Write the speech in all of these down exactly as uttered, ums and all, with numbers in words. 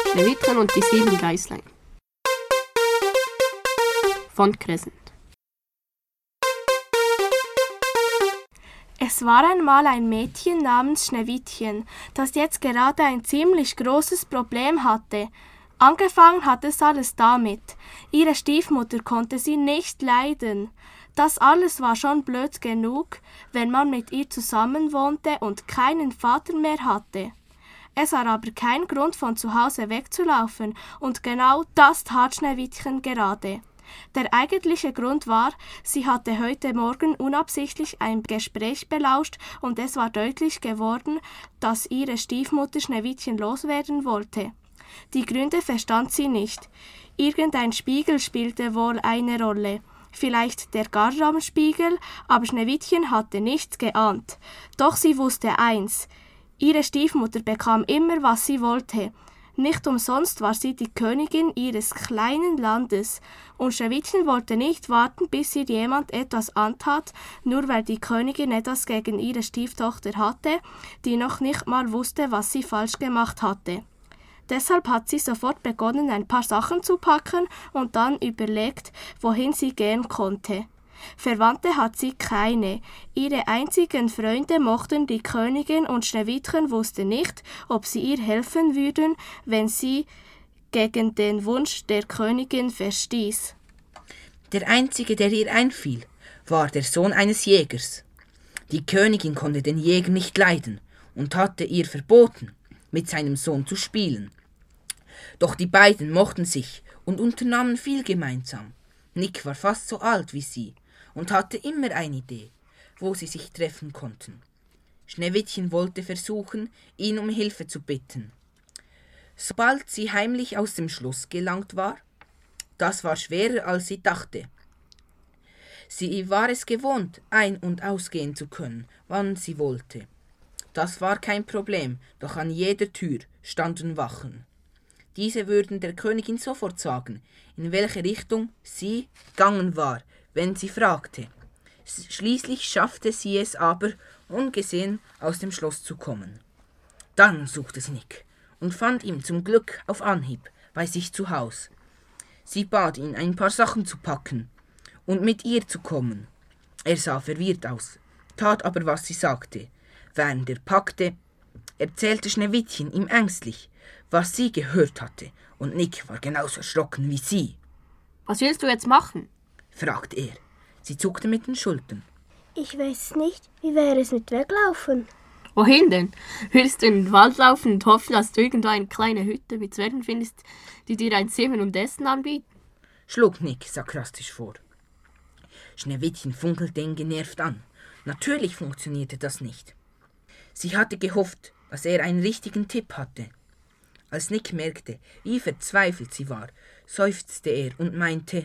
Schneewittchen und die sieben Geißlein von Crescent. Es war einmal ein Mädchen namens Schneewittchen, das jetzt gerade ein ziemlich großes Problem hatte. Angefangen hat es alles damit: Ihre Stiefmutter konnte sie nicht leiden. Das alles war schon blöd genug, wenn man mit ihr zusammenwohnte und keinen Vater mehr hatte. Es war aber kein Grund, von zu Hause wegzulaufen, und genau das tat Schneewittchen gerade. Der eigentliche Grund war, sie hatte heute Morgen unabsichtlich ein Gespräch belauscht und es war deutlich geworden, dass ihre Stiefmutter Schneewittchen loswerden wollte. Die Gründe verstand sie nicht. Irgendein Spiegel spielte wohl eine Rolle. Vielleicht der Garraumspiegel, aber Schneewittchen hatte nichts geahnt. Doch sie wusste eins: Ihre Stiefmutter bekam immer, was sie wollte. Nicht umsonst war sie die Königin ihres kleinen Landes, und Schneewittchen wollte nicht warten, bis ihr jemand etwas antat, nur weil die Königin etwas gegen ihre Stieftochter hatte, die noch nicht mal wusste, was sie falsch gemacht hatte. Deshalb hat sie sofort begonnen, ein paar Sachen zu packen und dann überlegt, wohin sie gehen konnte. Verwandte hat sie keine. Ihre einzigen Freunde mochten die Königin und Schneewittchen wusste nicht, ob sie ihr helfen würden, wenn sie gegen den Wunsch der Königin verstieß. Der einzige, der ihr einfiel, war der Sohn eines Jägers. Die Königin konnte den Jäger nicht leiden und hatte ihr verboten, mit seinem Sohn zu spielen. Doch die beiden mochten sich und unternahmen viel gemeinsam. Nick war fast so alt wie sie und hatte immer eine Idee, wo sie sich treffen konnten. Schneewittchen wollte versuchen, ihn um Hilfe zu bitten. Sobald sie heimlich aus dem Schloss gelangt war, das war schwerer, als sie dachte. Sie war es gewohnt, ein- und ausgehen zu können, wann sie wollte. Das war kein Problem, doch an jeder Tür standen Wachen. Diese würden der Königin sofort sagen, in welche Richtung sie gegangen war, wenn sie fragte. Schließlich schaffte sie es aber, ungesehen aus dem Schloss zu kommen. Dann suchte sie Nick und fand ihn zum Glück auf Anhieb bei sich zu Haus. Sie bat ihn, ein paar Sachen zu packen und mit ihr zu kommen. Er sah verwirrt aus, tat aber, was sie sagte. Während er packte, erzählte Schneewittchen ihm ängstlich, was sie gehört hatte, und Nick war genauso erschrocken wie sie. Was willst du jetzt machen? Fragte er. Sie zuckte mit den Schultern. Ich weiß nicht, wie wäre es mit Weglaufen? Wohin denn? Willst du in den Wald laufen und hoffen, dass du irgendwo eine kleine Hütte mit Zwergen findest, die dir ein Zimmer und Essen anbieten? Schlug Nick sarkastisch vor. Schneewittchen funkelte ihn genervt an. Natürlich funktionierte das nicht. Sie hatte gehofft, dass er einen richtigen Tipp hatte. Als Nick merkte, wie verzweifelt sie war, seufzte er und meinte: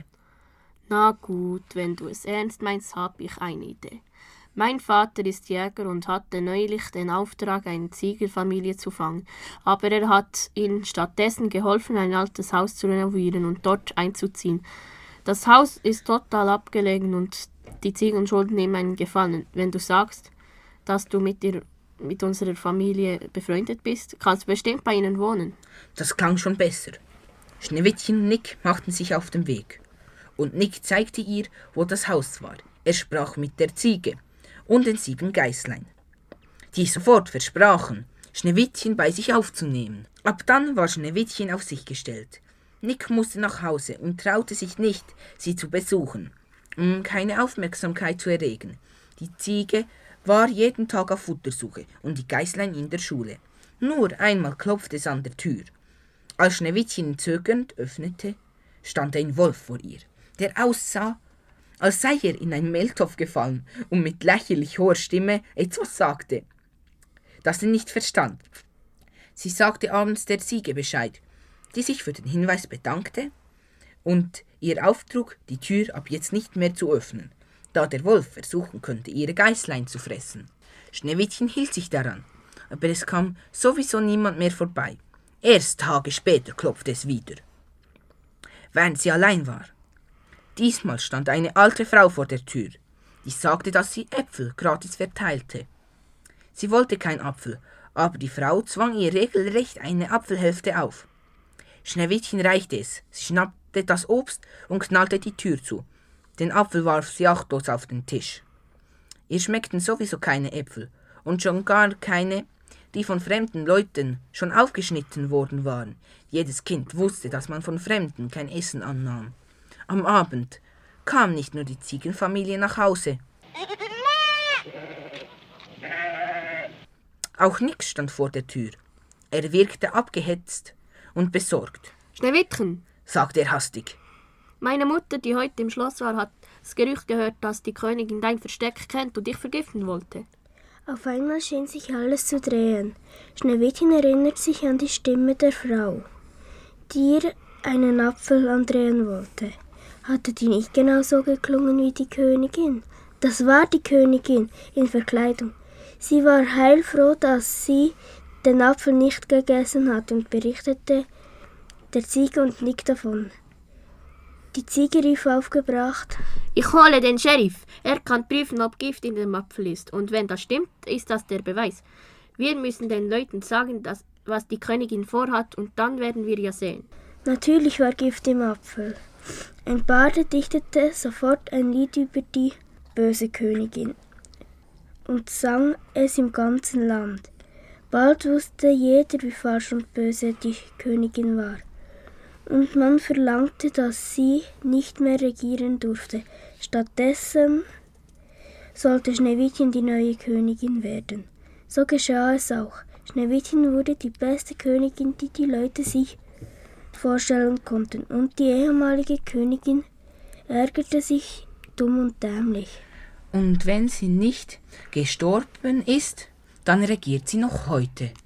Na gut, wenn du es ernst meinst, habe ich eine Idee. Mein Vater ist Jäger und hatte neulich den Auftrag, eine Ziegelfamilie zu fangen, aber er hat ihnen stattdessen geholfen, ein altes Haus zu renovieren und dort einzuziehen. Das Haus ist total abgelegen und die Ziegen schulden ihm einen Gefallen. Wenn du sagst, dass du mit dir mit unserer Familie befreundet bist, kannst du bestimmt bei ihnen wohnen. Das klang schon besser. Schneewittchen und Nick machten sich auf den Weg. Und Nick zeigte ihr, wo das Haus war. Er sprach mit der Ziege und den sieben Geißlein, die sofort versprachen, Schneewittchen bei sich aufzunehmen. Ab dann war Schneewittchen auf sich gestellt. Nick musste nach Hause und traute sich nicht, sie zu besuchen, um keine Aufmerksamkeit zu erregen. Die Ziege war jeden Tag auf Futtersuche und die Geißlein in der Schule. Nur einmal klopfte es an der Tür. Als Schneewittchen zögernd öffnete, stand ein Wolf vor ihr, der aussah, als sei er in einen Mehltopf gefallen und mit lächerlich hoher Stimme etwas sagte, das sie nicht verstand. Sie sagte abends der Ziege Bescheid, die sich für den Hinweis bedankte und ihr auftrug, die Tür ab jetzt nicht mehr zu öffnen, da der Wolf versuchen könnte, ihre Geißlein zu fressen. Schneewittchen hielt sich daran, aber es kam sowieso niemand mehr vorbei. Erst Tage später klopfte es wieder, während sie allein war. Diesmal stand eine alte Frau vor der Tür, die sagte, dass sie Äpfel gratis verteilte. Sie wollte keinen Apfel, aber die Frau zwang ihr regelrecht eine Apfelhälfte auf. Schneewittchen reichte es, sie schnappte das Obst und knallte die Tür zu. Den Apfel warf sie achtlos auf den Tisch. Ihr schmeckten sowieso keine Äpfel und schon gar keine, die von fremden Leuten schon aufgeschnitten worden waren. Jedes Kind wusste, dass man von Fremden kein Essen annahm. Am Abend kam nicht nur die Ziegenfamilie nach Hause. Auch Nix stand vor der Tür. Er wirkte abgehetzt und besorgt. Schneewittchen, sagte er hastig. Meine Mutter, die heute im Schloss war, hat das Gerücht gehört, dass die Königin dein Versteck kennt und dich vergiften wollte. Auf einmal schien sich alles zu drehen. Schneewittchen erinnert sich an die Stimme der Frau, die ihr einen Apfel andrehen wollte. Hatte die nicht genau so geklungen wie die Königin? Das war die Königin in Verkleidung. Sie war heilfroh, dass sie den Apfel nicht gegessen hat und berichtete der Ziege und Nick davon. Die Ziege rief aufgebracht: Ich hole den Sheriff. Er kann prüfen, ob Gift in dem Apfel ist. Und wenn das stimmt, ist das der Beweis. Wir müssen den Leuten sagen, dass, was die Königin vorhat, und dann werden wir ja sehen. Natürlich war Gift im Apfel. Ein Barde dichtete sofort ein Lied über die böse Königin und sang es im ganzen Land. Bald wusste jeder, wie falsch und böse die Königin war. Und man verlangte, dass sie nicht mehr regieren durfte. Stattdessen sollte Schneewittchen die neue Königin werden. So geschah es auch. Schneewittchen wurde die beste Königin, die die Leute sich vorstellen konnten. Und die ehemalige Königin ärgerte sich dumm und dämlich. Und wenn sie nicht gestorben ist, dann regiert sie noch heute.